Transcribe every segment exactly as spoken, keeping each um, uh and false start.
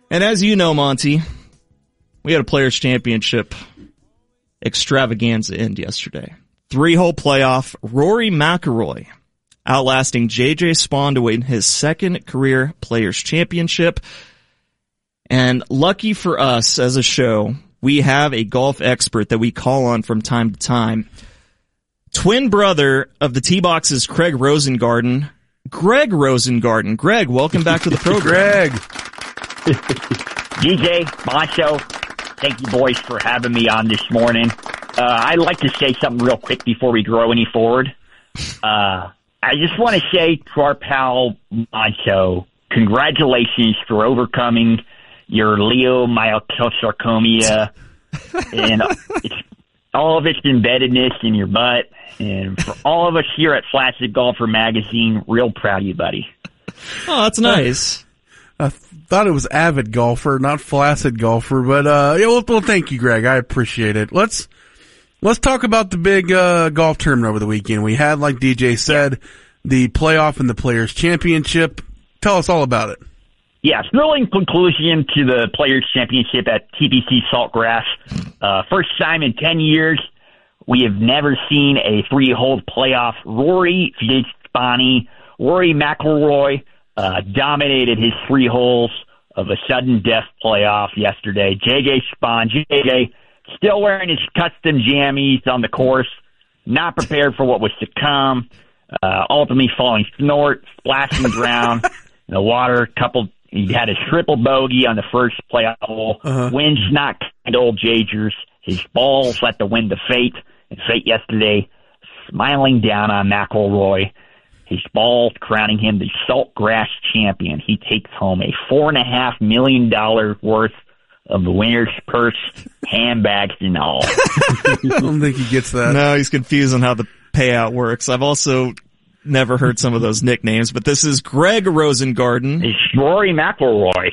And as you know, Monty, we had a Players' Championship extravaganza end yesterday. Three-hole playoff, Rory McIlroy outlasting J J Spaun to win his second career Players' Championship. And lucky for us as a show, we have a golf expert that we call on from time to time. Twin brother of the T-Box's Craig Rosengarten, Greg Rosengarten. Greg, welcome back to the program. Greg. D J, Macho, thank you boys for having me on this morning. Uh, I'd like to say something real quick before we grow any forward. Uh, I just want to say to our pal Macho, congratulations for overcoming your leiomyosarcoma and it's, all of its embeddedness in your butt. And for all of us here at Flaccid Golfer Magazine, real proud of you, buddy. Oh, that's nice. I thought it was avid golfer, not flaccid golfer, but uh, yeah. Well, well, thank you, Greg. I appreciate it. Let's let's talk about the big uh, golf tournament over the weekend. We had, like D J said, the playoff and the Players' Championship. Tell us all about it. Yeah, thrilling conclusion to the Players' Championship at T P C Saltgrass. Uh, first time in ten years, we have never seen a three-hole playoff. Rory Fitzpatrick, Rory McIlroy uh, dominated his three holes of a sudden death playoff yesterday. J J Spaun, J J still wearing his custom jammies on the course, not prepared for what was to come. Uh, ultimately falling snort, splashing drown in the water. Couple, he had a triple bogey on the first playoff hole. Uh-huh. Winds not kind old Jagers. His balls let the wind of fate. And fate yesterday, smiling down on McIlroy. His balls crowning him the Saltgrass champion. He takes home a four and a half million dollars worth of the winner's purse, handbags and all. I don't think he gets that. No, he's confused on how the payout works. I've also never heard some of those nicknames, but this is Greg Rosengarten. It's Rory McIlroy.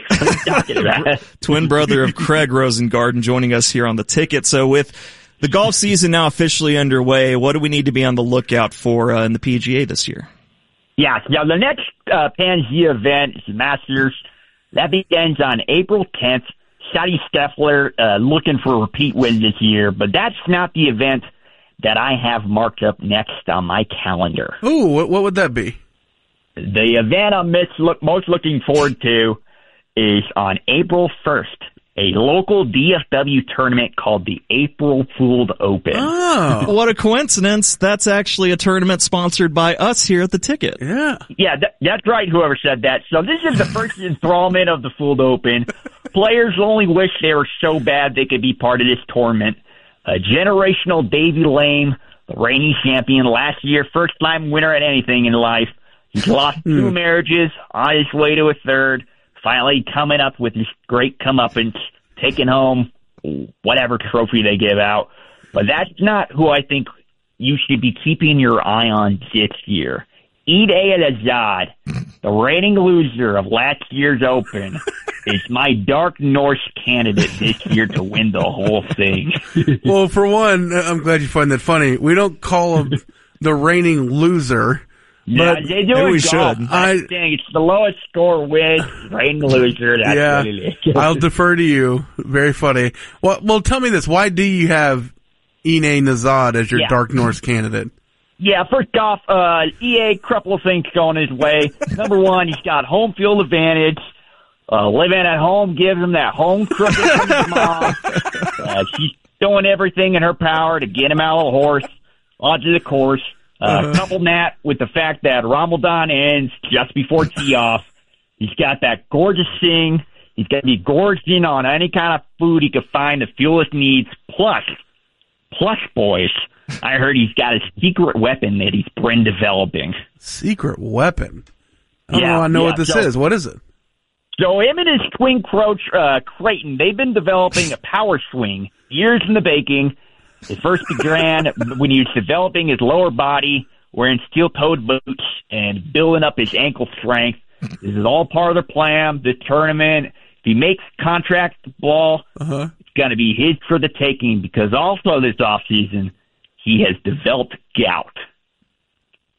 Twin brother of Craig Rosengarten joining us here on the ticket. So with the golf season now officially underway, what do we need to be on the lookout for uh, in the P G A this year? Yeah, now the next uh, Pangea event is the Masters. That begins on April tenth. Scotty Scheffler uh, looking for a repeat win this year, but that's not the event that I have marked up next on my calendar. Ooh, what, what would that be? The event I'm mis- look, most looking forward to is on April first. A local D F W tournament called the April Fooled Open. Oh, what a coincidence. That's actually a tournament sponsored by us here at the ticket. Yeah. Yeah, th- that's right, whoever said that. So this is the first installment of the Fooled Open. Players only wish they were so bad they could be part of this tournament. A generational Davy Lame, the reigning champion last year, first time winner at anything in life. He's lost two marriages, on his way to a third. Finally coming up with this great comeuppance, taking home whatever trophy they give out. But that's not who I think you should be keeping your eye on this year. Ide Azad, the reigning loser of last year's Open, is my Dark Norse candidate this year to win the whole thing. Well, for one, I'm glad you find that funny. We don't call him the reigning loser. Yeah, but they do we it golf. should. I think it's the lowest score wins, reigning loser. That's yeah, what it is. I'll defer to you. Very funny. Well, well, tell me this. Why do you have Ine Nazad as your Yeah. Dark Norse candidate? Yeah, first off, uh, E A, couple of things going his way. Number one, he's got home field advantage. Uh, living at home gives him that home crooked from his mom. Uh, she's doing everything in her power to get him out of the horse onto the course. Uh, uh-huh. Couple that with the fact that Ramadan ends just before tee-off. He's got that gorgeous thing. He's got to be gorging on any kind of food he could find to fuel his needs. Plus, plus, boys, I heard he's got a secret weapon that he's been developing. Secret weapon? I don't yeah, know I know yeah, what this so, is. What is it? So him and his twin coach, uh, Creighton, they've been developing a power swing years in the baking. It first began when he was developing his lower body, wearing steel-toed boots, and building up his ankle strength. This is all part of the plan, the tournament. If he makes contract ball, uh-huh. it's going to be his for the taking, because also this offseason, he has developed gout.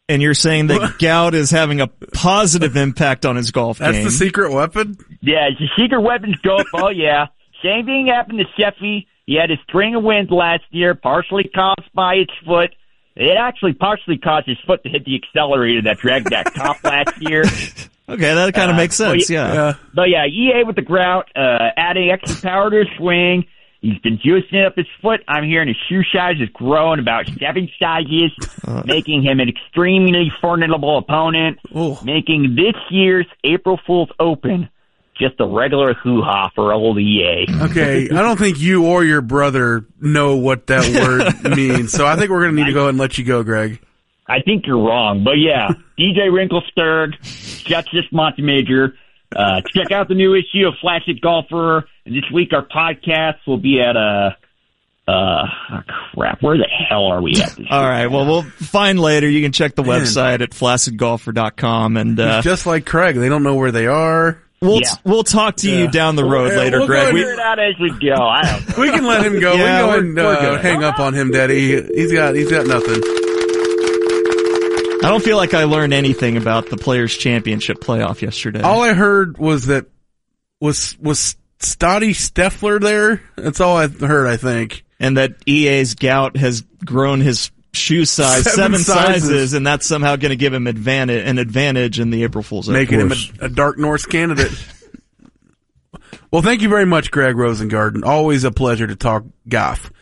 And you're saying that gout is having a positive impact on his golf That's game. the secret weapon? Yeah, it's a secret weapons golf. Oh, yeah. Same thing happened to Sheffy. He had a string of wins last year, partially caused by his foot. It actually partially caused his foot to hit the accelerator that dragged that top last year. Okay, that kind of Uh, makes sense, well, yeah. Yeah. But yeah, E A with the grout, uh, adding extra power to his swing. He's been juicing up his foot. I'm hearing his shoe size is growing about seven sizes, Uh. making him an extremely formidable opponent, Ooh. making this year's April Fool's Open just a regular hoo-ha for old E A. Okay, I don't think you or your brother know what that word means, so I think we're going to need to go ahead and let you go, Greg. I think you're wrong, but yeah, D J Wrinkelsturg, Justice Montemajor. Uh, check out the new issue of Flaccid Golfer. And this week our podcast will be at a, uh, oh crap, where the hell are we at this All week? right, well, we'll find later. You can check the Man. website at flaccid golfer dot com, and uh, Just like Craig, they don't know where they are. we'll Yeah. we'll talk to you Yeah. down the road Yeah, later, we'll go Greg. ahead We, Figure it out as we go. I don't know. We can let him go. Yeah, we can go ahead we're- and we're uh, good. hang up on him, Daddy. He's got he's got nothing. I don't feel like I learned anything about the Players' Championship playoff yesterday. All I heard was that was was Stotty Steffler there. That's all I heard. I think. And that E A's gout has grown his shoe size Seven seven, sizes. sizes. and that's somehow going to give him advantage, an advantage in the April Fool's Open. Making him a, a Dark Norse candidate. Well, thank you very much, Greg Rosengarten. Always a pleasure to talk golf.